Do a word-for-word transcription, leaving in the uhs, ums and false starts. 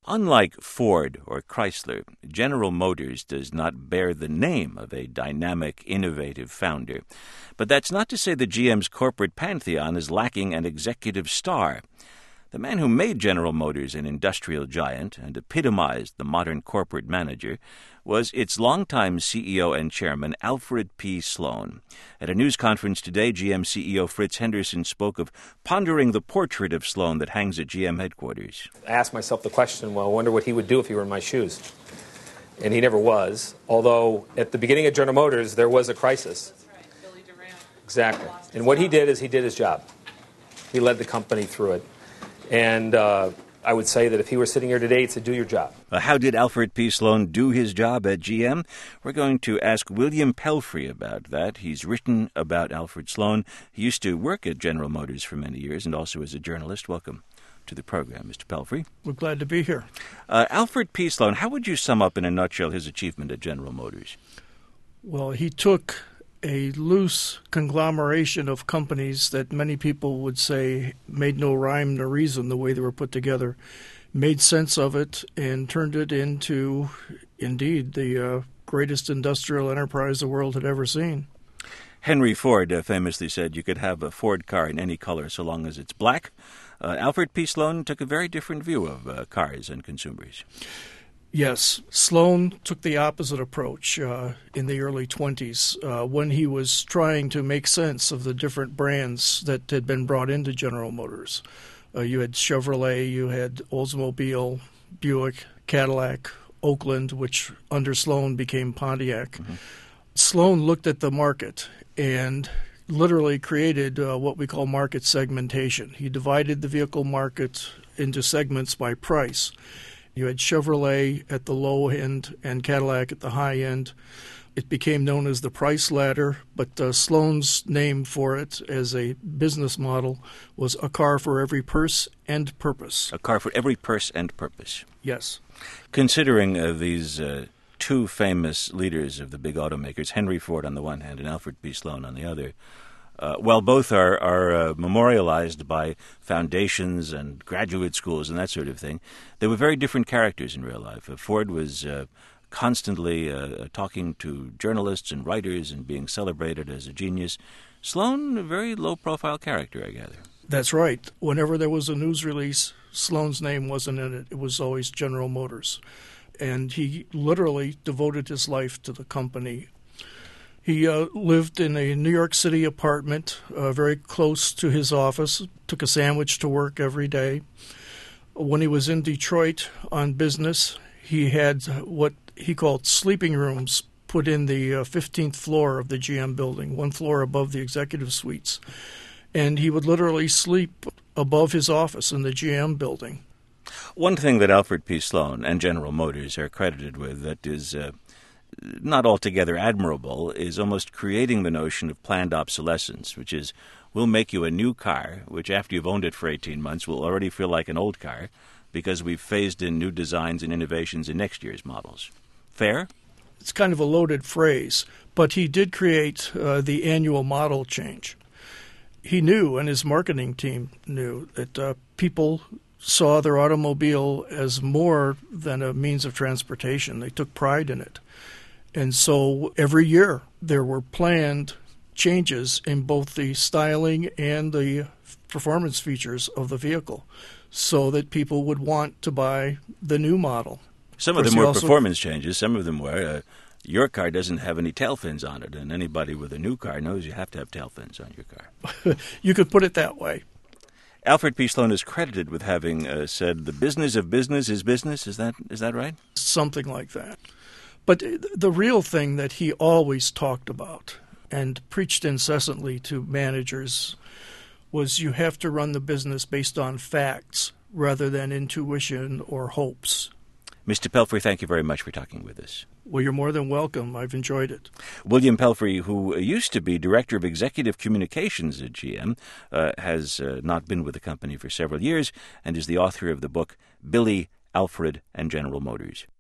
Unlike Ford or Chrysler, General Motors does not bear the name of a dynamic, innovative founder. But that's not to say that G M's corporate pantheon is lacking an executive star. The man who made General Motors an industrial giant and epitomized the modern corporate manager was its longtime C E O and chairman, Alfred P. Sloan. At a news conference today, G M C E O Fritz Henderson spoke of pondering the portrait of Sloan that hangs at G M headquarters. I asked myself the question, well, I wonder what he would do if he were in my shoes. And he never was, although at the beginning of General Motors, there was a crisis. Billy Durant. Exactly. And what he did is he did his job. He led the company through it. And uh, I would say that if he were sitting here today, he'd say, do your job. Uh, how did Alfred P. Sloan do his job at G M? We're going to ask William Pelfrey about that. He's written about Alfred Sloan. He used to work at General Motors for many years and also as a journalist. Welcome to the program, Mister Pelfrey. We're glad to be here. Uh, Alfred P. Sloan, how would you sum up in a nutshell his achievement at General Motors? Well, he took a loose conglomeration of companies that many people would say made no rhyme nor reason the way they were put together, made sense of it, and turned it into, indeed, the uh, greatest industrial enterprise the world had ever seen. Henry Ford uh, famously said you could have a Ford car in any color so long as it's black. Uh, Alfred P. Sloan took a very different view of uh, cars and consumers. Yes, Sloan took the opposite approach uh, in the early twenties uh, when he was trying to make sense of the different brands that had been brought into General Motors. Uh, you had Chevrolet, you had Oldsmobile, Buick, Cadillac, Oakland, which under Sloan became Pontiac. Mm-hmm. Sloan looked at the market and literally created uh, what we call market segmentation. He divided the vehicle market into segments by price. You had Chevrolet at the low end and Cadillac at the high end. It became known as the price ladder, but uh, Sloan's name for it as a business model was a car for every purse and purpose. A car for every purse and purpose. Yes. Considering uh, these uh, two famous leaders of the big automakers, Henry Ford on the one hand and Alfred P. Sloan on the other, Uh, while both are, are uh, memorialized by foundations and graduate schools and that sort of thing, they were very different characters in real life. Uh, Ford was uh, constantly uh, talking to journalists and writers and being celebrated as a genius. Sloan, a very low-profile character, I gather. That's right. Whenever there was a news release, Sloan's name wasn't in it. It was always General Motors. And he literally devoted his life to the company. He uh, lived in a New York City apartment uh, very close to his office, took a sandwich to work every day. When he was in Detroit on business, he had what he called sleeping rooms put in the uh, fifteenth floor of the G M building, one floor above the executive suites. And he would literally sleep above his office in the G M building. One thing that Alfred P. Sloan and General Motors are credited with that is uh, not altogether admirable is almost creating the notion of planned obsolescence, which is we'll make you a new car, which after you've owned it for eighteen months will already feel like an old car because we've phased in new designs and innovations in next year's models. Fair? It's kind of a loaded phrase, but he did create uh, the annual model change. He knew, and his marketing team knew, that uh, people saw their automobile as more than a means of transportation. They took pride in it. And so every year there were planned changes in both the styling and the performance features of the vehicle so that people would want to buy the new model. Some of them were performance changes. Some of them were, uh, your car doesn't have any tail fins on it, and anybody with a new car knows you have to have tail fins on your car. You could put it that way. Alfred P. Sloan is credited with having uh, said, the business of business is business. Is that is that right? Something like that. But the real thing that he always talked about and preached incessantly to managers was you have to run the business based on facts rather than intuition or hopes. Mister Pelfrey, thank you very much for talking with us. Well, you're more than welcome. I've enjoyed it. William Pelfrey, who used to be Director of Executive Communications at G M, uh, has uh, not been with the company for several years and is the author of the book Billy, Alfred, and General Motors.